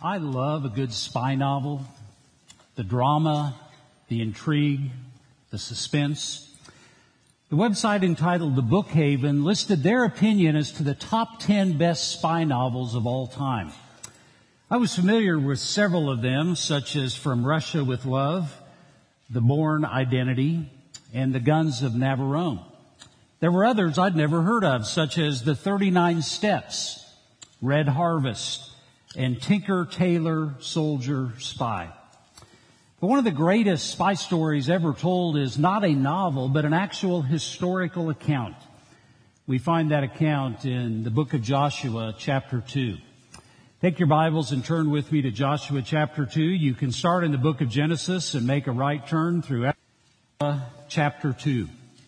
I love a good spy novel, the drama, the intrigue, the suspense. The website entitled The Bookhaven listed their opinion as to the top 10 best spy novels of all time. I was familiar with several of them, such as From Russia with Love, The Bourne Identity, and The Guns of Navarone. There were others I'd never heard of, such as The 39 Steps, Red Harvest, and Tinker, Tailor, Soldier, Spy. But one of the greatest spy stories ever told is not a novel, but an actual historical account. We find that account in the book of Joshua, chapter 2. Take your Bibles and turn with me to Joshua chapter 2. You can start in the book of Genesis and make a right turn through chapter 2.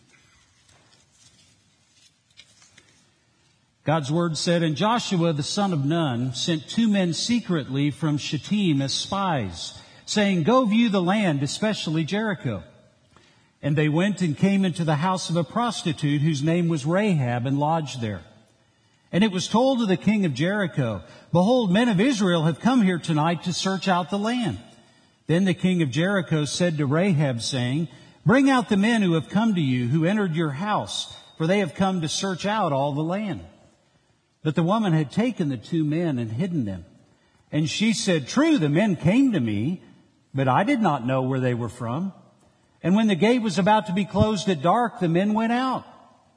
God's word said, "And Joshua the son of Nun sent 2 men secretly from Shittim as spies, saying, 'Go view the land, especially Jericho.' And they went and came into the house of a prostitute whose name was Rahab, and lodged there. And it was told to the king of Jericho, 'Behold, men of Israel have come here tonight to search out the land.' Then the king of Jericho said to Rahab, saying, 'Bring out the men who have come to you, who entered your house, for they have come to search out all the land.' But the woman had taken the 2 men and hidden them. And she said, 'True, the men came to me, but I did not know where they were from. And when the gate was about to be closed at dark, the men went out.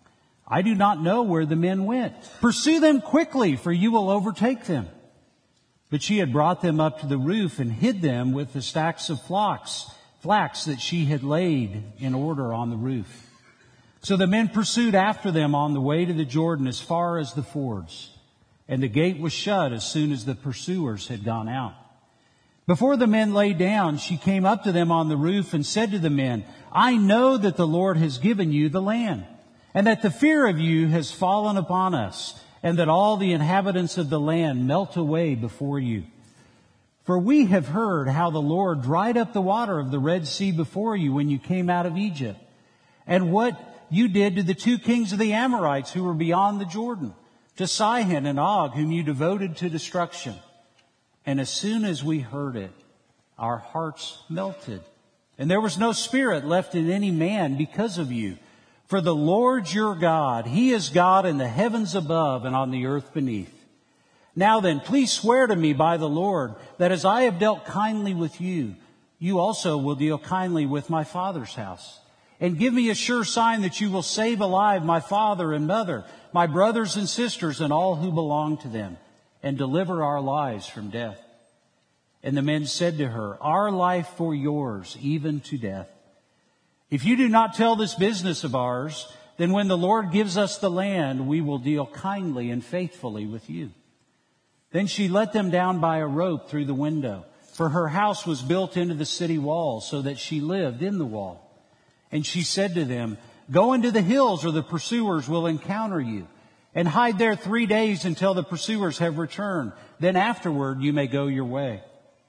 I do not know where the men went. Pursue them quickly, for you will overtake them.' But she had brought them up to the roof and hid them with the stacks of flax that she had laid in order on the roof. So the men pursued after them on the way to the Jordan as far as the fords. And the gate was shut as soon as the pursuers had gone out. Before the men lay down, she came up to them on the roof and said to the men, 'I know that the Lord has given you the land, and that the fear of you has fallen upon us, and that all the inhabitants of the land melt away before you. For we have heard how the Lord dried up the water of the Red Sea before you when you came out of Egypt, and what you did to the 2 kings of the Amorites who were beyond the Jordan, to Sihon and Og, whom you devoted to destruction. And as soon as we heard it, our hearts melted. And there was no spirit left in any man because of you. For the Lord your God, He is God in the heavens above and on the earth beneath. Now then, please swear to me by the Lord that as I have dealt kindly with you, you also will deal kindly with my father's house. And give me a sure sign that you will save alive my father and mother, my brothers and sisters, and all who belong to them, and deliver our lives from death.' And the men said to her, 'Our life for yours, even to death. If you do not tell this business of ours, then when the Lord gives us the land, we will deal kindly and faithfully with you.' Then she let them down by a rope through the window, for her house was built into the city wall, so that she lived in the wall. And she said to them, 'Go into the hills, or the pursuers will encounter you, and hide there 3 days until the pursuers have returned. Then afterward you may go your way.'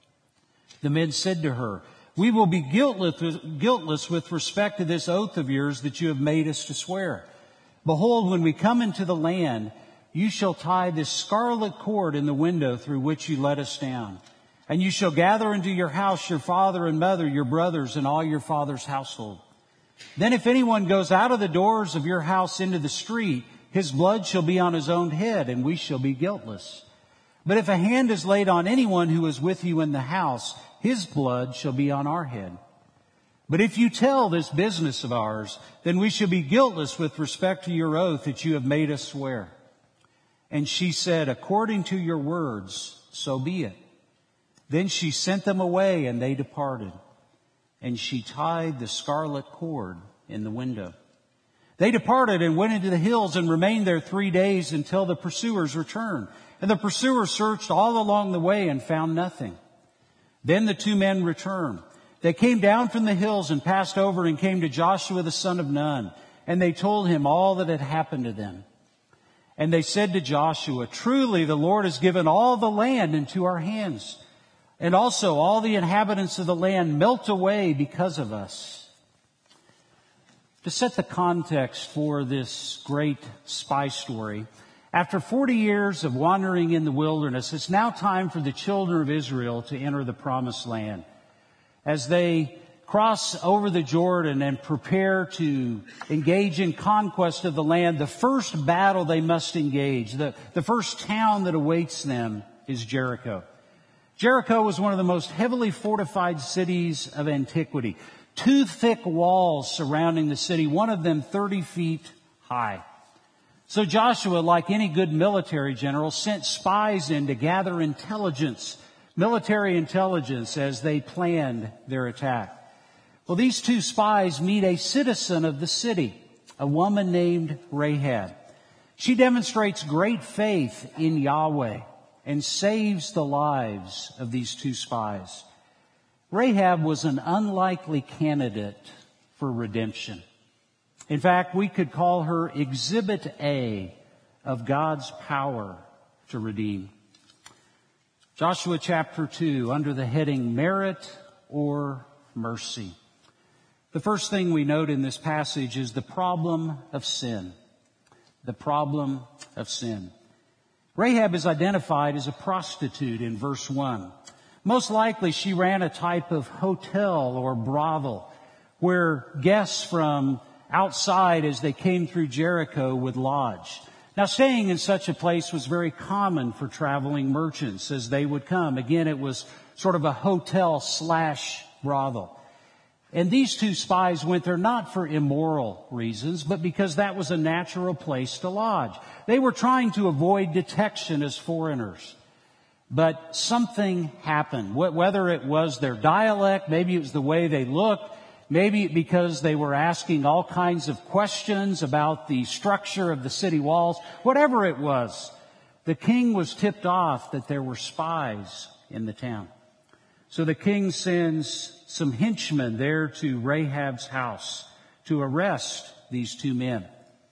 The men said to her, 'We will be guiltless with respect to this oath of yours that you have made us to swear. Behold, when we come into the land, you shall tie this scarlet cord in the window through which you let us down. And you shall gather into your house your father and mother, your brothers, and all your father's household. Then if anyone goes out of the doors of your house into the street, his blood shall be on his own head, and we shall be guiltless. But if a hand is laid on anyone who is with you in the house, his blood shall be on our head. But if you tell this business of ours, then we shall be guiltless with respect to your oath that you have made us swear.' And she said, 'According to your words, so be it.' Then she sent them away, and they departed. And she tied the scarlet cord in the window. They departed and went into the hills and remained there 3 days until the pursuers returned. And the pursuers searched all along the way and found nothing. Then the 2 men returned. They came down from the hills and passed over and came to Joshua the son of Nun. And they told him all that had happened to them. And they said to Joshua, 'Truly the Lord has given all the land into our hands. And also all the inhabitants of the land melt away because of us.'" To set the context for this great spy story, After 40 years of wandering in the wilderness, it's now time for the children of Israel to enter the promised land. As they cross over the Jordan and prepare to engage in conquest of the land, the first battle they must engage, the first town that awaits them is Jericho. Jericho was one of the most heavily fortified cities of antiquity. 2 thick walls surrounding the city, one of them 30 feet high. So Joshua, like any good military general, sent spies in to gather intelligence, military intelligence, as they planned their attack. Well, these 2 spies meet a citizen of the city, a woman named Rahab. She demonstrates great faith in Yahweh and saves the lives of these 2 spies. Rahab was an unlikely candidate for redemption. In fact, we could call her Exhibit A of God's power to redeem. Joshua chapter 2, under the heading Merit or Mercy. The first thing we note in this passage is the problem of sin. The problem of sin. Rahab is identified as a prostitute in verse 1. Most likely she ran a type of hotel or brothel where guests from outside as they came through Jericho would lodge. Now, staying in such a place was very common for traveling merchants as they would come. Again, it was sort of a hotel/brothel. And these 2 spies went there not for immoral reasons, but because that was a natural place to lodge. They were trying to avoid detection as foreigners. But something happened, whether it was their dialect, maybe it was the way they looked, maybe because they were asking all kinds of questions about the structure of the city walls. Whatever it was, the king was tipped off that there were spies in the town. So the king sends some henchmen there to Rahab's house to arrest these 2 men.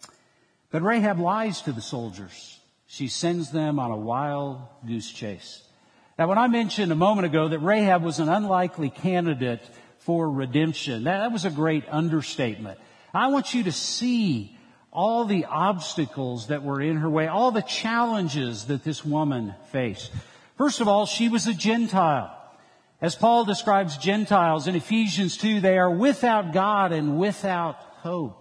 But Rahab lies to the soldiers. She sends them on a wild goose chase. Now, when I mentioned a moment ago that Rahab was an unlikely candidate for redemption, that was a great understatement. I want you to see all the obstacles that were in her way, all the challenges that this woman faced. First of all, she was a Gentile. As Paul describes Gentiles in Ephesians 2, they are without God and without hope.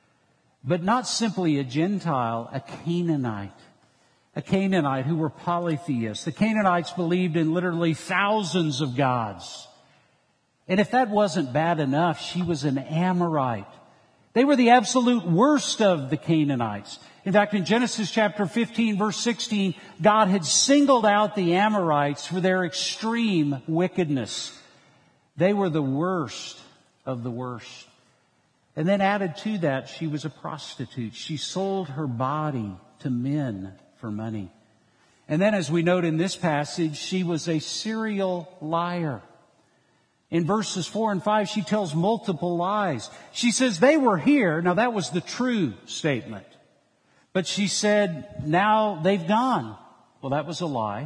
But not simply a Gentile, a Canaanite. A Canaanite who were polytheists. The Canaanites believed in literally thousands of gods. And if that wasn't bad enough, she was an Amorite. They were the absolute worst of the Canaanites. In fact, in Genesis chapter 15, verse 16, God had singled out the Amorites for their extreme wickedness. They were the worst of the worst. And then added to that, she was a prostitute. She sold her body to men for money. And then, as we note in this passage, she was a serial liar. In verses 4 and 5, she tells multiple lies. She says they were here. Now, that was the true statement. But she said, now they've gone. Well, that was a lie.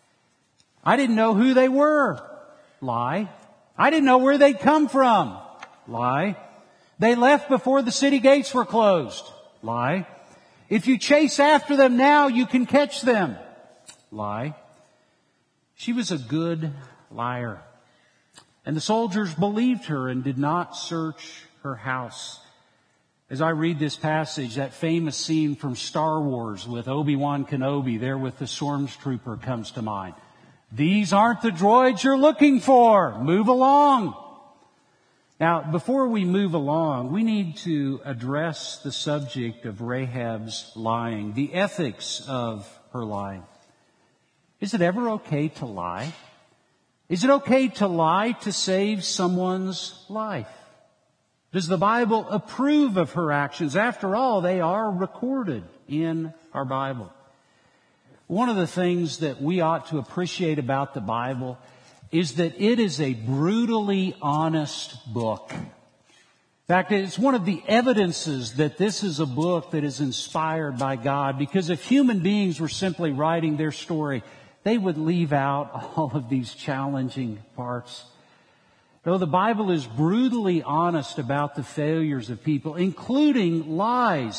I didn't know who they were. Lie. I didn't know where they'd come from. Lie. They left before the city gates were closed. Lie. If you chase after them now, you can catch them. Lie. She was a good liar. And the soldiers believed her and did not search her house. As I read this passage, that famous scene from Star Wars with Obi-Wan Kenobi there with the stormtrooper comes to mind. These aren't the droids you're looking for. Move along. Now, before we move along, we need to address the subject of Rahab's lying, the ethics of her lying. Is it ever okay to lie? Is it okay to lie to save someone's life? Does the Bible approve of her actions? After all, they are recorded in our Bible. One of the things that we ought to appreciate about the Bible is that it is a brutally honest book. In fact, it's one of the evidences that this is a book that is inspired by God, because if human beings were simply writing their story, they would leave out all of these challenging parts. Though the Bible is brutally honest about the failures of people, including lies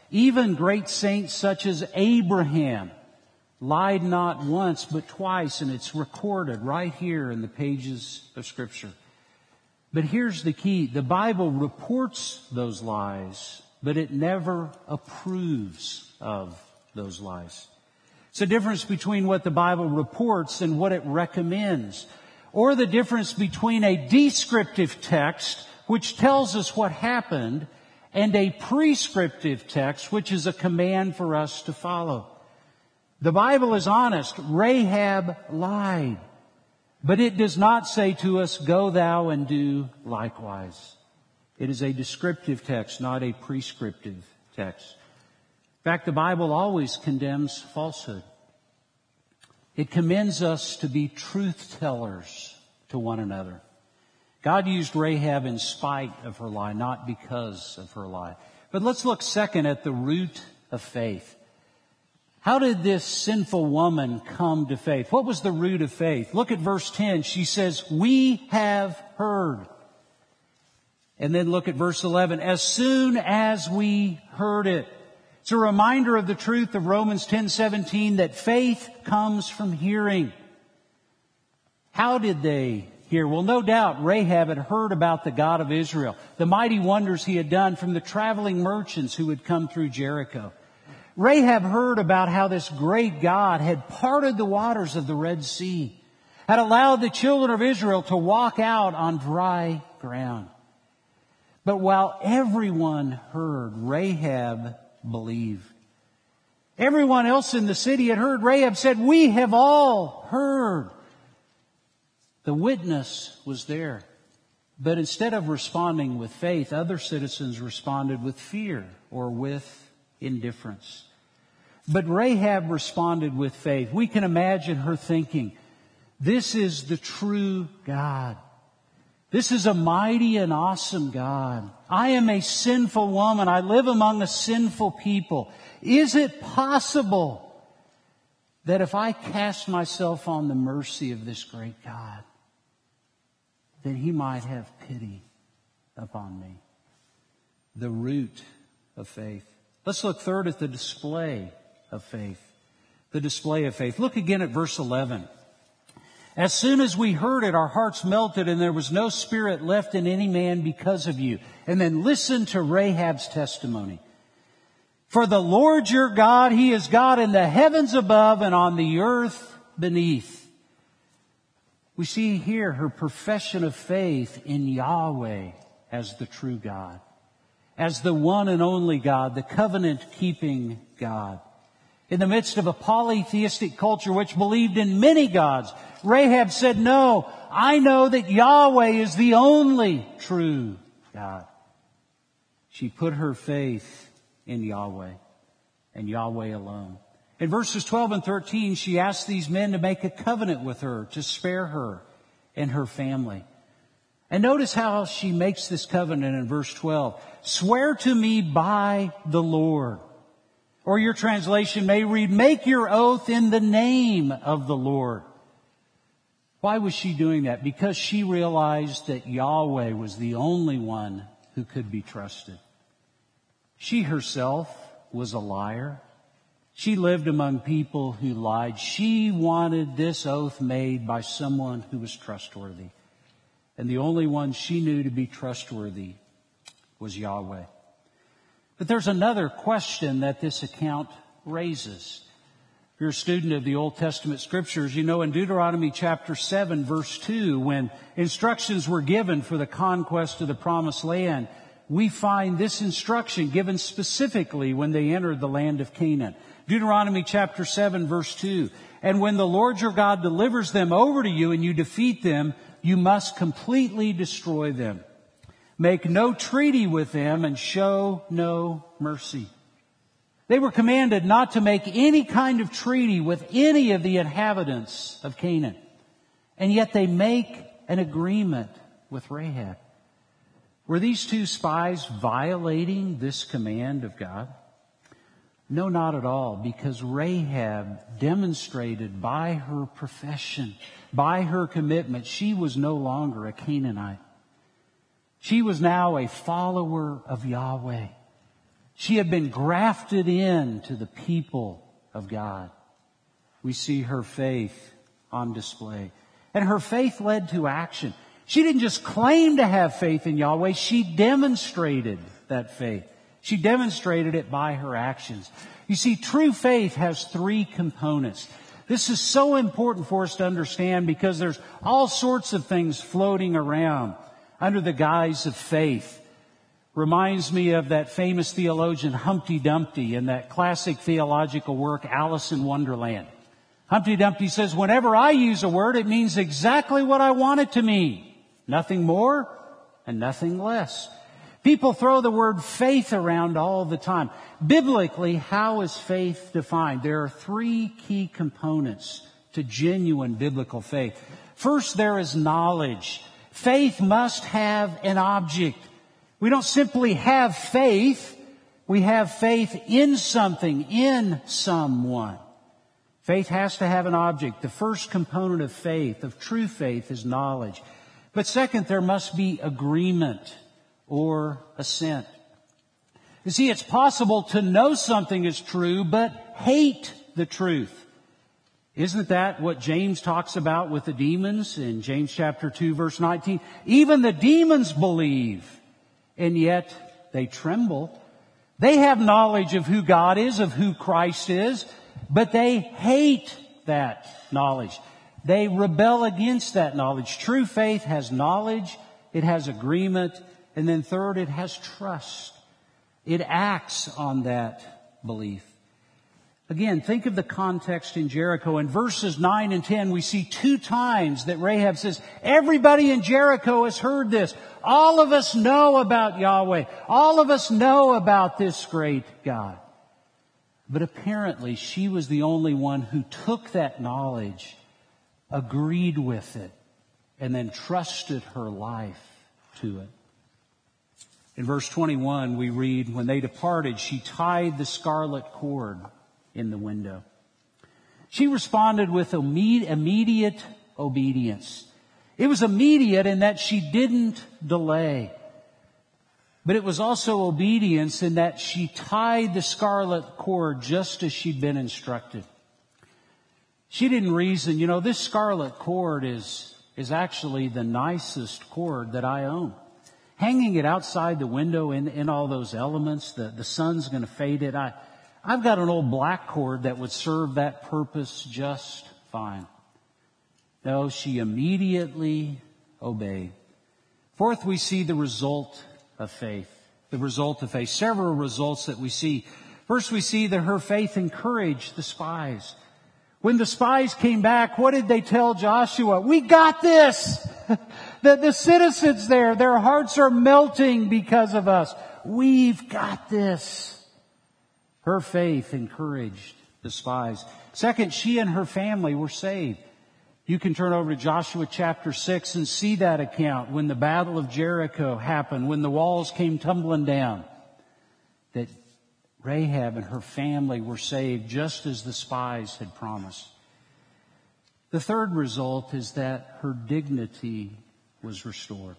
Even great saints such as Abraham lied not once but twice, and it's recorded right here in the pages of Scripture. But here's the key. The Bible reports those lies, but it never approves of those lies. It's a difference between what the Bible reports and what it recommends, or the difference between a descriptive text, which tells us what happened, and a prescriptive text, which is a command for us to follow. The Bible is honest. Rahab lied. But it does not say to us, go thou and do likewise. It is a descriptive text, not a prescriptive text. In fact, the Bible always condemns falsehood. It commends us to be truth tellers to one another. God used Rahab in spite of her lie, not because of her lie. But let's look second at the root of faith. How did this sinful woman come to faith? What was the root of faith? Look at verse 10. She says, we have heard. And then look at verse 11. As soon as we heard it. It's a reminder of the truth of Romans 10:17 that faith comes from hearing. How did they hear? Well, no doubt Rahab had heard about the God of Israel, the mighty wonders he had done from the traveling merchants who had come through Jericho. Rahab heard about how this great God had parted the waters of the Red Sea, had allowed the children of Israel to walk out on dry ground. But while everyone heard, Rahab believed. Everyone else in the city had heard. Rahab said, we have all heard. The witness was there. But instead of responding with faith, other citizens responded with fear or with indifference. But Rahab responded with faith. We can imagine her thinking, this is the true God. This is a mighty and awesome God. I am a sinful woman. I live among a sinful people. Is it possible that if I cast myself on the mercy of this great God, that He might have pity upon me? The root of faith. Let's look third at the display of faith. The display of faith. Look again at verse 11. As soon as we heard it, our hearts melted, and there was no spirit left in any man because of you. And then listen to Rahab's testimony. For the Lord your God, He is God in the heavens above and on the earth beneath. We see here her profession of faith in Yahweh as the true God, as the one and only God, the covenant-keeping God. In the midst of a polytheistic culture which believed in many gods, Rahab said, no, I know that Yahweh is the only true God. She put her faith in Yahweh and Yahweh alone. In verses 12 and 13, she asked these men to make a covenant with her, to spare her and her family. And notice how she makes this covenant in verse 12. Swear to me by the Lord. Or your translation may read, make your oath in the name of the Lord. Why was she doing that? Because she realized that Yahweh was the only one who could be trusted. She herself was a liar. She lived among people who lied. She wanted this oath made by someone who was trustworthy. And the only one she knew to be trustworthy was Yahweh. But there's another question that this account raises. If you're a student of the Old Testament Scriptures, you know in Deuteronomy chapter 7, verse 2, when instructions were given for the conquest of the Promised Land, we find this instruction given specifically when they entered the land of Canaan. Deuteronomy chapter 7, verse 2, and when the Lord your God delivers them over to you and you defeat them, you must completely destroy them. Make no treaty with them and show no mercy. They were commanded not to make any kind of treaty with any of the inhabitants of Canaan. And yet they make an agreement with Rahab. Were these two spies violating this command of God? No, not at all, because Rahab demonstrated by her profession, by her commitment, she was no longer a Canaanite. She was now a follower of Yahweh. She had been grafted into the people of God. We see her faith on display. And her faith led to action. She didn't just claim to have faith in Yahweh, she demonstrated that faith. She demonstrated it by her actions. You see, true faith has three components. This is so important for us to understand because there's all sorts of things floating around under the guise of faith. Reminds me of that famous theologian Humpty Dumpty in that classic theological work, Alice in Wonderland. Humpty Dumpty says, whenever I use a word, it means exactly what I want it to mean. Nothing more and nothing less. People throw the word faith around all the time. Biblically, how is faith defined? There are three key components to genuine biblical faith. First, there is knowledge. Faith must have an object. We don't simply have faith. We have faith in something, in someone. Faith has to have an object. The first component of faith, of true faith, is knowledge. But second, there must be agreement or assent. You see, it's possible to know something is true, but hate the truth. Isn't that what James talks about with the demons in James chapter 2, verse 19? Even the demons believe, and yet they tremble. They have knowledge of who God is, of who Christ is, but they hate that knowledge. They rebel against that knowledge. True faith has knowledge, it has agreement, and then third, it has trust. It acts on that belief. Again, think of the context in Jericho. In verses 9 and 10, we see 2 times that Rahab says, everybody in Jericho has heard this. All of us know about Yahweh. All of us know about this great God. But apparently, she was the only one who took that knowledge, agreed with it, and then trusted her life to it. In verse 21, we read, when they departed, she tied the scarlet cord in the window. She responded with immediate obedience. It was immediate in that she didn't delay. But it was also obedience in that she tied the scarlet cord just as she'd been instructed. She didn't reason, this scarlet cord is actually the nicest cord that I own. Hanging it outside the window in all those elements, the sun's going to fade it. I've got an old black cord that would serve that purpose just fine. No, she immediately obeyed. Fourth, we see the result of faith. The result of faith. Several results that we see. First, we see that her faith encouraged the spies. When the spies came back, what did they tell Joshua? We got this! The citizens there, their hearts are melting because of us. We've got this. Her faith encouraged the spies. Second, she and her family were saved. You can turn over to Joshua chapter 6 and see that account when the battle of Jericho happened, when the walls came tumbling down, that Rahab and her family were saved just as the spies had promised. The third result is that her dignity was restored.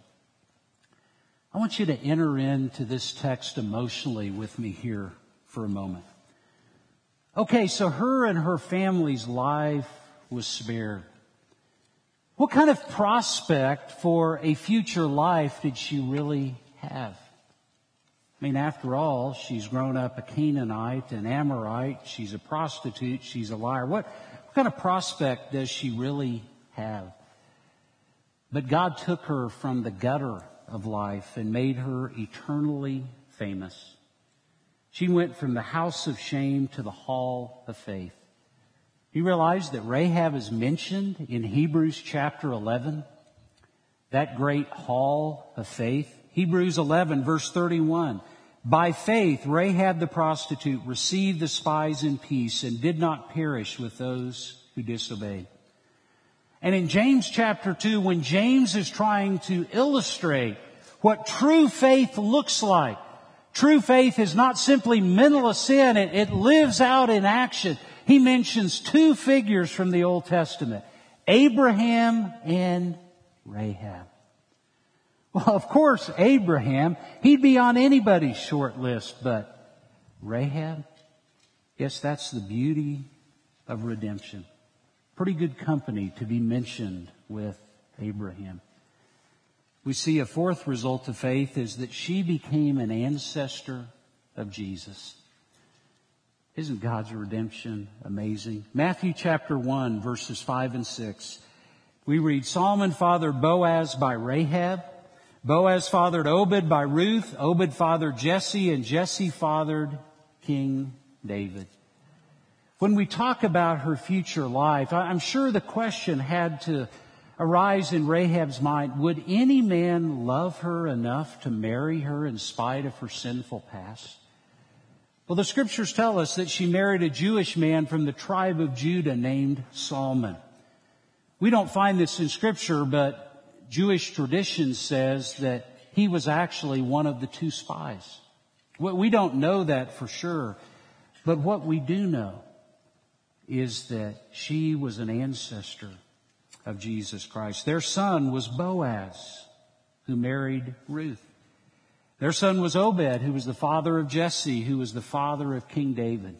I want you to enter into this text emotionally with me here for a moment. Okay, so her and her family's life was spared. What kind of prospect for a future life did she really have? I mean, after all, she's grown up a Canaanite, an Amorite. She's a prostitute. She's a liar. What kind of prospect does she really have? But God took her from the gutter of life and made her eternally famous. She went from the house of shame to the hall of faith. You realize that Rahab is mentioned in Hebrews chapter 11? That great hall of faith. Hebrews 11 verse 31. By faith, Rahab the prostitute received the spies in peace and did not perish with those who disobeyed. And in James chapter 2, when James is trying to illustrate what true faith looks like, true faith is not simply mental assent, it lives out in action. He mentions 2 figures from the Old Testament, Abraham and Rahab. Well, of course, Abraham, he'd be on anybody's short list, but Rahab? Yes, that's the beauty of redemption. Pretty good company to be mentioned with Abraham. We see a fourth result of faith is that she became an ancestor of Jesus. Isn't God's redemption amazing? Matthew chapter 1, verses 5 and 6. We read, Solomon fathered Boaz by Rahab. Boaz fathered Obed by Ruth. Obed fathered Jesse, and Jesse fathered King David. When we talk about her future life, I'm sure the question had to arise in Rahab's mind, would any man love her enough to marry her in spite of her sinful past? Well, the scriptures tell us that she married a Jewish man from the tribe of Judah named Solomon. We don't find this in scripture, but Jewish tradition says that he was actually one of the two spies. We don't know that for sure, but what we do know is that she was an ancestor of Jesus Christ. Their son was Boaz, who married Ruth. Their son was Obed, who was the father of Jesse, who was the father of King David.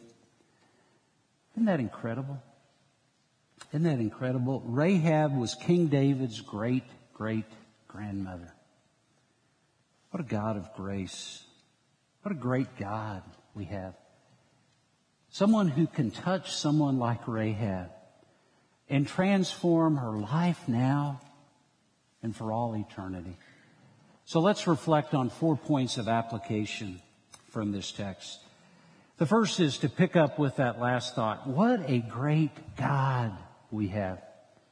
Isn't that incredible? Isn't that incredible? Rahab was King David's great-great-grandmother. What a God of grace. What a great God we have. Someone who can touch someone like Rahab and transform her life now and for all eternity. So let's reflect on 4 points of application from this text. The first is to pick up with that last thought. What a great God we have.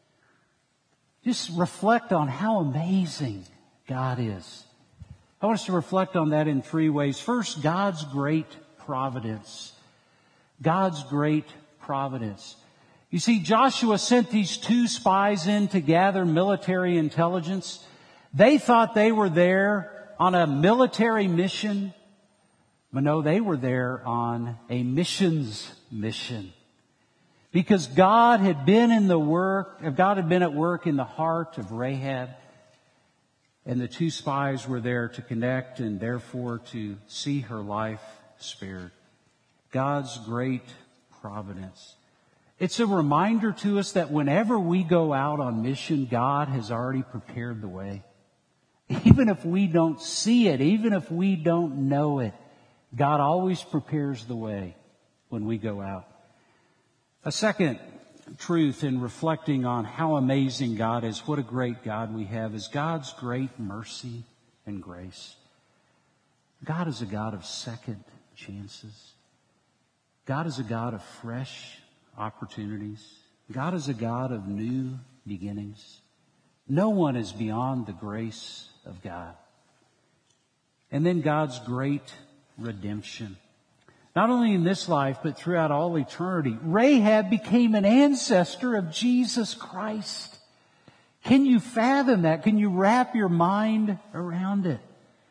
Just reflect on how amazing God is. I want us to reflect on that in 3 ways. First, God's great providence. God's great providence. You see, Joshua sent these 2 spies in to gather military intelligence. They thought they were there on a military mission, but no, they were there on a missions mission. Because God had been at work in the heart of Rahab, and the 2 spies were there to connect and therefore to see her life spared. God's great providence. It's a reminder to us that whenever we go out on mission, God has already prepared the way. Even if we don't see it, even if we don't know it, God always prepares the way when we go out. A second truth in reflecting on how amazing God is, what a great God we have, is God's great mercy and grace. God is a God of second chances. God is a God of fresh opportunities. God is a God of new beginnings. No one is beyond the grace of God. And then God's great redemption. Not only in this life, but throughout all eternity. Rahab became an ancestor of Jesus Christ. Can you fathom that? Can you wrap your mind around it?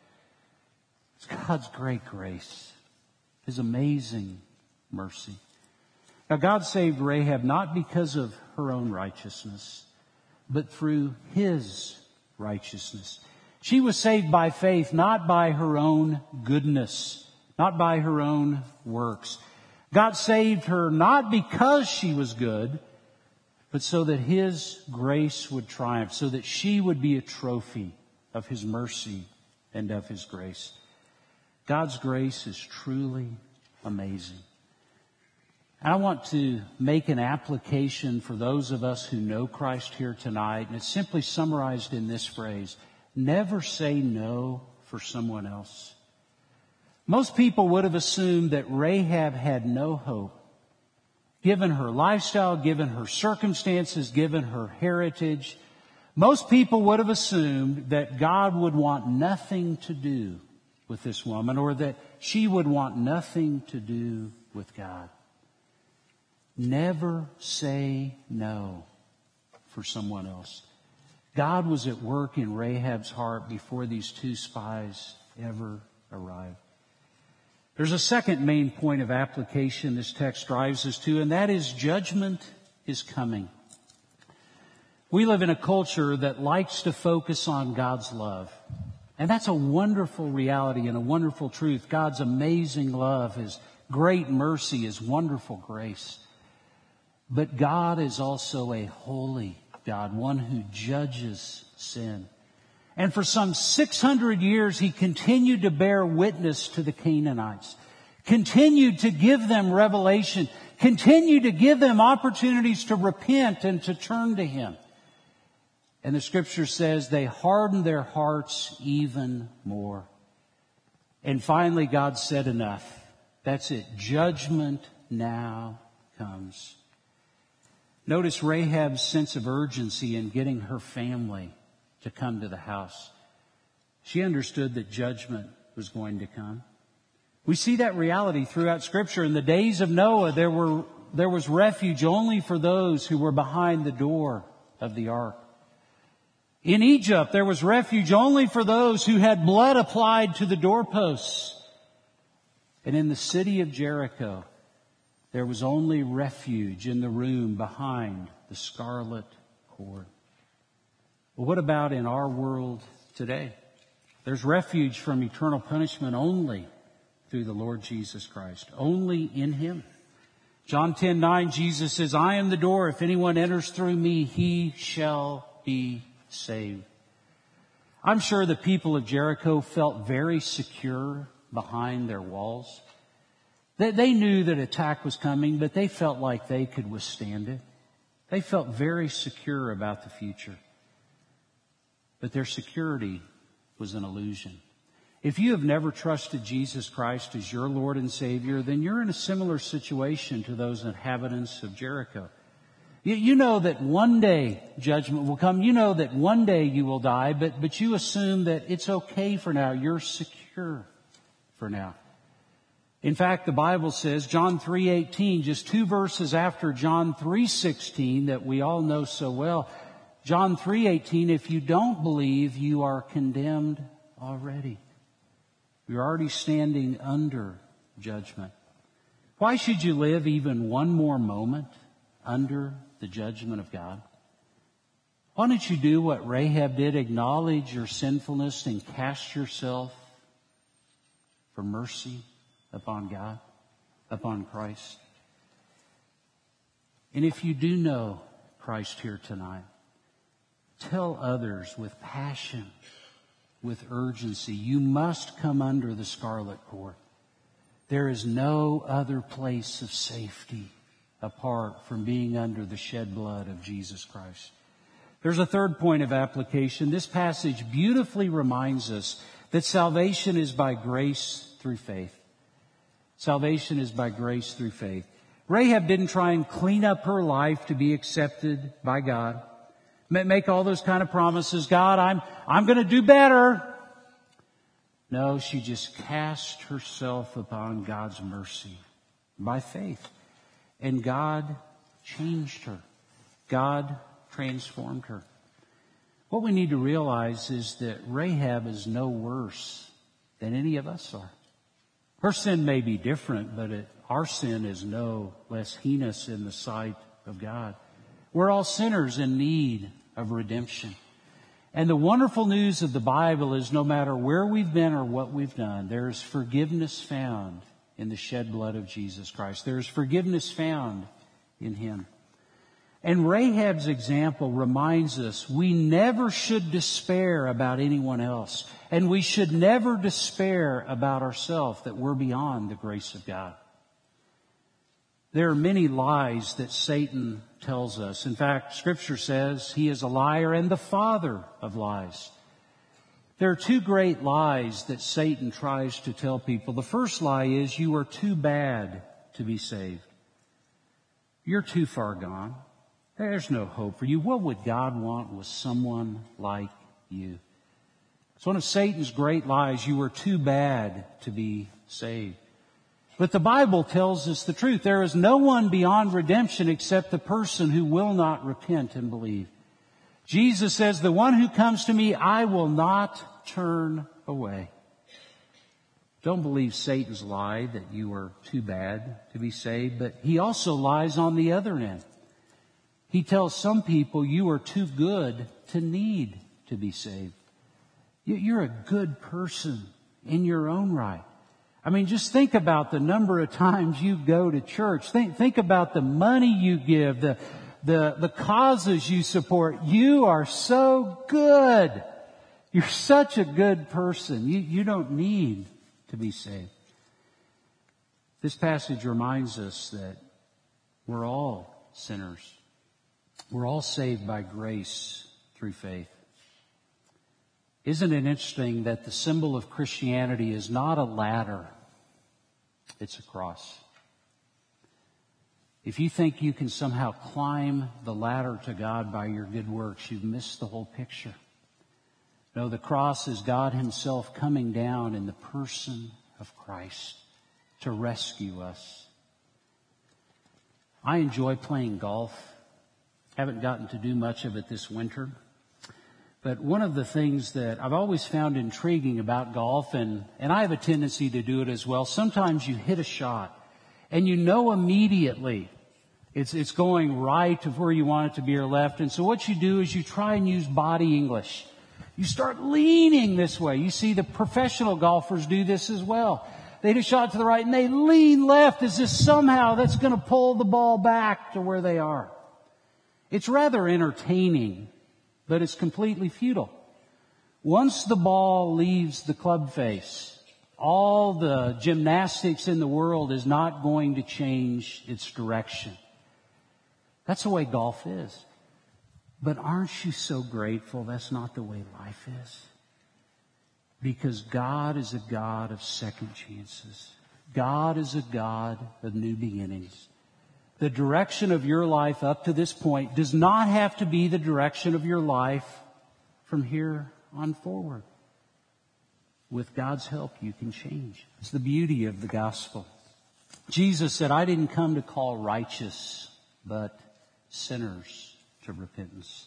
It's God's great grace. His amazing mercy. Now, God saved Rahab not because of her own righteousness, but through His righteousness. She was saved by faith, not by her own goodness, not by her own works. God saved her not because she was good, but so that His grace would triumph, so that she would be a trophy of His mercy and of His grace. God's grace is truly amazing. I want to make an application for those of us who know Christ here tonight, and it's simply summarized in this phrase: never say no for someone else. Most people would have assumed that Rahab had no hope. Given her lifestyle, given her circumstances, given her heritage, most people would have assumed that God would want nothing to do with this woman, or that she would want nothing to do with God. Never say no for someone else. God was at work in Rahab's heart before these 2 spies ever arrived. There's a second main point of application this text drives us to, and that is judgment is coming. We live in a culture that likes to focus on God's love. And that's a wonderful reality and a wonderful truth. God's amazing love, His great mercy, His wonderful grace. But God is also a holy God, one who judges sin. And for some 600 years, He continued to bear witness to the Canaanites, continued to give them revelation, continued to give them opportunities to repent and to turn to Him. And the Scripture says they hardened their hearts even more. And finally, God said, enough. That's it. Judgment now comes. Notice Rahab's sense of urgency in getting her family to come to the house. She understood that judgment was going to come. We see that reality throughout Scripture. In the days of Noah, there was refuge only for those who were behind the door of the ark. In Egypt, there was refuge only for those who had blood applied to the doorposts. And in the city of Jericho, there was only refuge in the room behind the scarlet cord. Well, what about in our world today? There's refuge from eternal punishment only through the Lord Jesus Christ, only in Him. John 10:9, Jesus says, I am the door. If anyone enters through me, he shall be saved. I'm sure the people of Jericho felt very secure behind their walls. They knew that attack was coming, but they felt like they could withstand it. They felt very secure about the future. But their security was an illusion. If you have never trusted Jesus Christ as your Lord and Savior, then you're in a similar situation to those inhabitants of Jericho. You know that one day judgment will come. You know that one day you will die, but you assume that it's okay for now. You're secure for now. In fact, the Bible says, John 3:18, just 2 verses after John 3:16 that we all know so well. John 3:18, if you don't believe, you are condemned already. You're already standing under judgment. Why should you live even one more moment under the judgment of God? Why don't you do what Rahab did, acknowledge your sinfulness and cast yourself for mercy upon God, upon Christ? And if you do know Christ here tonight, tell others with passion, with urgency, you must come under the scarlet cord. There is no other place of safety apart from being under the shed blood of Jesus Christ. There's a third point of application. This passage beautifully reminds us that salvation is by grace through faith. Salvation is by grace through faith. Rahab didn't try and clean up her life to be accepted by God. Make all those kind of promises. God, I'm going to do better. No, she just cast herself upon God's mercy by faith. And God changed her. God transformed her. What we need to realize is that Rahab is no worse than any of us are. Her sin may be different, but our sin is no less heinous in the sight of God. We're all sinners in need of redemption. And the wonderful news of the Bible is no matter where we've been or what we've done, there's forgiveness found in the shed blood of Jesus Christ. There's forgiveness found in Him. And Rahab's example reminds us we never should despair about anyone else. And we should never despair about ourselves, that we're beyond the grace of God. There are many lies that Satan tells us. In fact, Scripture says he is a liar and the father of lies. There are two great lies that Satan tries to tell people. The first lie is you are too bad to be saved. You're too far gone. There's no hope for you. What would God want with someone like you? It's one of Satan's great lies. You are too bad to be saved. But the Bible tells us the truth. There is no one beyond redemption except the person who will not repent and believe. Jesus says, the one who comes to me, I will not turn away. Don't believe Satan's lie that you are too bad to be saved, but he also lies on the other end. He tells some people you are too good to need to be saved. You're a good person in your own right. I mean, just think about the number of times you go to church. Think about the money you give, the causes you support. You are so good. You're such a good person. You don't need to be saved. This passage reminds us that we're all sinners. We're all saved by grace through faith. Isn't it interesting that the symbol of Christianity is not a ladder, it's a cross? If you think you can somehow climb the ladder to God by your good works, you've missed the whole picture. No, the cross is God Himself coming down in the person of Christ to rescue us. I enjoy playing golf. Haven't gotten to do much of it this winter. But one of the things that I've always found intriguing about golf, and I have a tendency to do it as well, sometimes you hit a shot and you know immediately it's going right to where you want it to be or left. And so what you do is you try and use body English. You start leaning this way. You see the professional golfers do this as well. They hit a shot to the right and they lean left as if somehow that's going to pull the ball back to where they are. It's rather entertaining, but it's completely futile. Once the ball leaves the club face, all the gymnastics in the world is not going to change its direction. That's the way golf is. But aren't you so grateful that's not the way life is? Because God is a God of second chances. God is a God of new beginnings. The direction of your life up to this point does not have to be the direction of your life from here on forward. With God's help, you can change. It's the beauty of the gospel. Jesus said, I didn't come to call righteous, but sinners to repentance.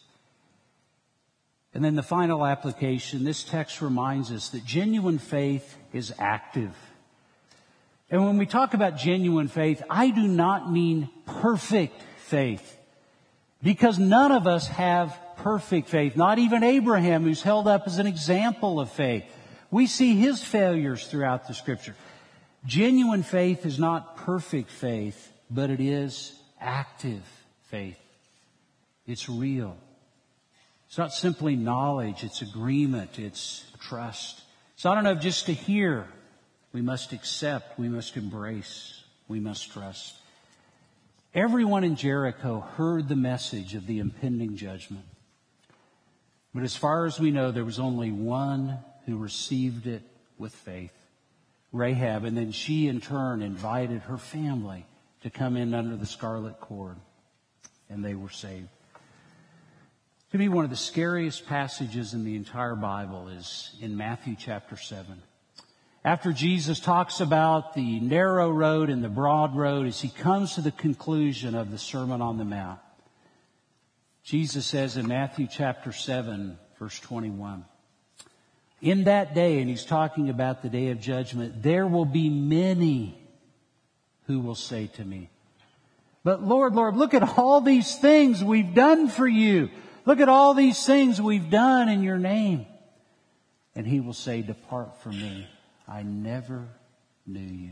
And then the final application, this text reminds us that genuine faith is active. And when we talk about genuine faith, I do not mean perfect faith. Because none of us have perfect faith. Not even Abraham, who's held up as an example of faith. We see his failures throughout the Scripture. Genuine faith is not perfect faith, but it is active faith. It's real. It's not simply knowledge, it's agreement, it's trust. It's not enough just to hear. We must accept, we must embrace, we must trust. Everyone in Jericho heard the message of the impending judgment. But as far as we know, there was only one who received it with faith, Rahab, and then she in turn invited her family to come in under the scarlet cord, and they were saved. To me, one of the scariest passages in the entire Bible is in Matthew chapter 7. After Jesus talks about the narrow road and the broad road, as he comes to the conclusion of the Sermon on the Mount, Jesus says in Matthew chapter 7, verse 21, in that day, and he's talking about the day of judgment, there will be many who will say to me, but Lord, Lord, look at all these things we've done for you. Look at all these things we've done in your name. And he will say, depart from me. I never knew you.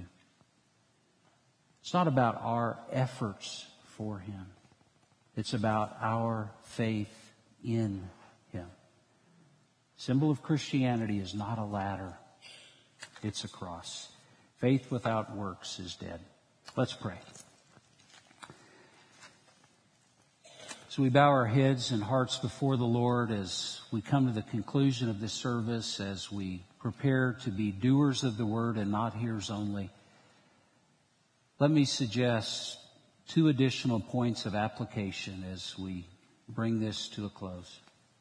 It's not about our efforts for him. It's about our faith in him. Symbol of Christianity is not a ladder. It's a cross. Faith without works is dead. Let's pray. So we bow our heads and hearts before the Lord as we come to the conclusion of this service, as we prepare to be doers of the word and not hearers only. Let me suggest 2 additional points of application as we bring this to a close.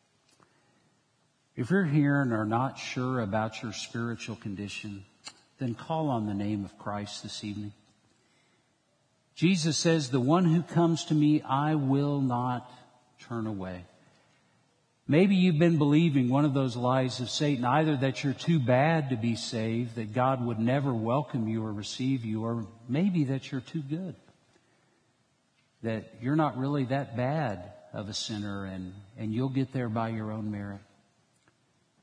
If you're here and are not sure about your spiritual condition, then call on the name of Christ this evening. Jesus says, the one who comes to me, I will not turn away. Maybe you've been believing one of those lies of Satan, either that you're too bad to be saved, that God would never welcome you or receive you, or maybe that you're too good, that you're not really that bad of a sinner and you'll get there by your own merit.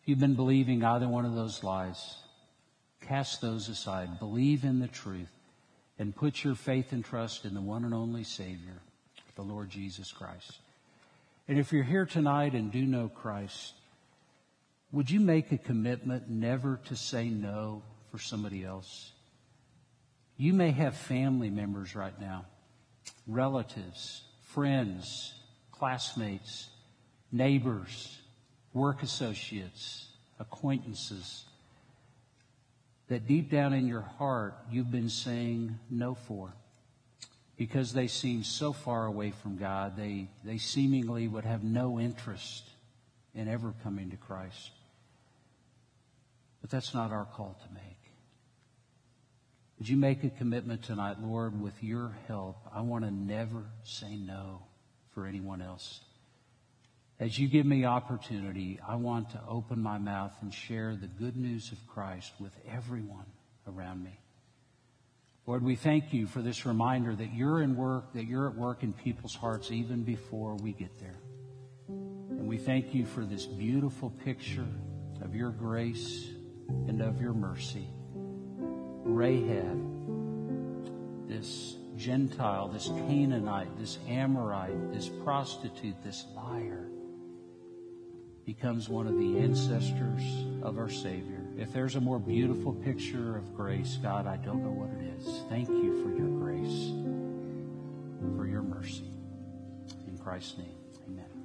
If you've been believing either one of those lies, cast those aside. Believe in the truth and put your faith and trust in the one and only Savior, the Lord Jesus Christ. And if you're here tonight and do know Christ, would you make a commitment never to say no for somebody else? You may have family members right now, relatives, friends, classmates, neighbors, work associates, acquaintances, that deep down in your heart you've been saying no for because they seem so far away from God. They seemingly would have no interest in ever coming to Christ. But that's not our call to make. Would you make a commitment tonight, Lord, with your help? I want to never say no for anyone else. As you give me opportunity, I want to open my mouth and share the good news of Christ with everyone around me. Lord, we thank you for this reminder that you're at work in people's hearts even before we get there. And we thank you for this beautiful picture of your grace and of your mercy. Rahab, this Gentile, this Canaanite, this Amorite, this prostitute, this liar, becomes one of the ancestors of our Savior. If there's a more beautiful picture of grace, God, I don't know what it is. Thank you for your grace, for your mercy. In Christ's name, amen.